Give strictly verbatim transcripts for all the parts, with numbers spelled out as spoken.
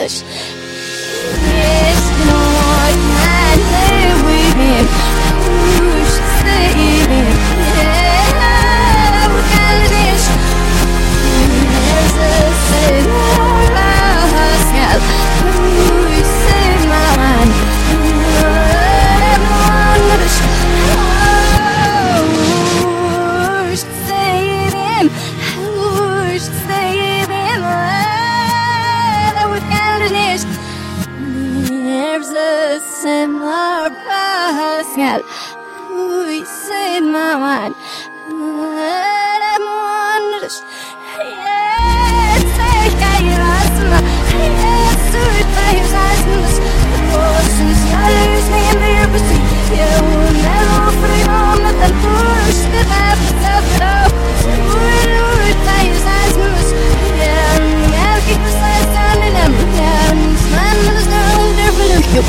Yes, no, I can't live with him. Who should save him? Yeah, we can't live. There's a sailor lost, yeah. Who saved my mind? Everyone knows. Who should save him? Who should save him? Yeah, we can't live. There's a similar Pascal who saved my mind. I'm wonders. Yes, I got your asthma. Yes, I got your asthma. The ocean's colors may be your pursuit. You will never free home at the push that happens after all. You will got your asthma. Yeah, I'll keep your size down in them. Yeah, I'm smiling as though they're for you.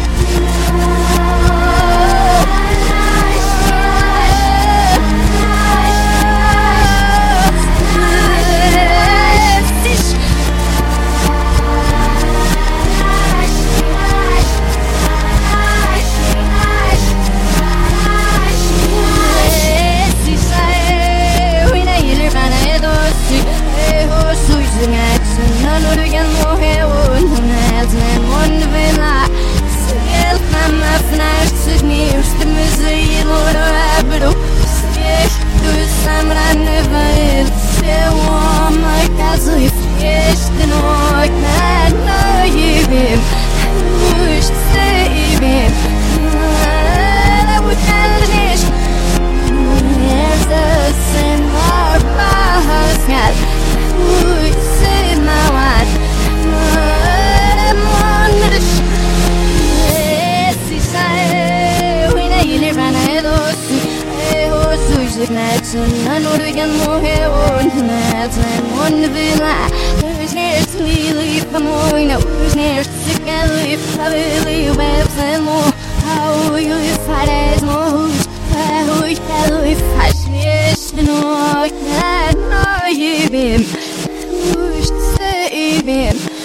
I know we can move here on tonight and one to be like who's near to leave for more you know who's near to get leave I believe webs and more how will you fight as more how will you fight yes you know I can't know you him who's to save him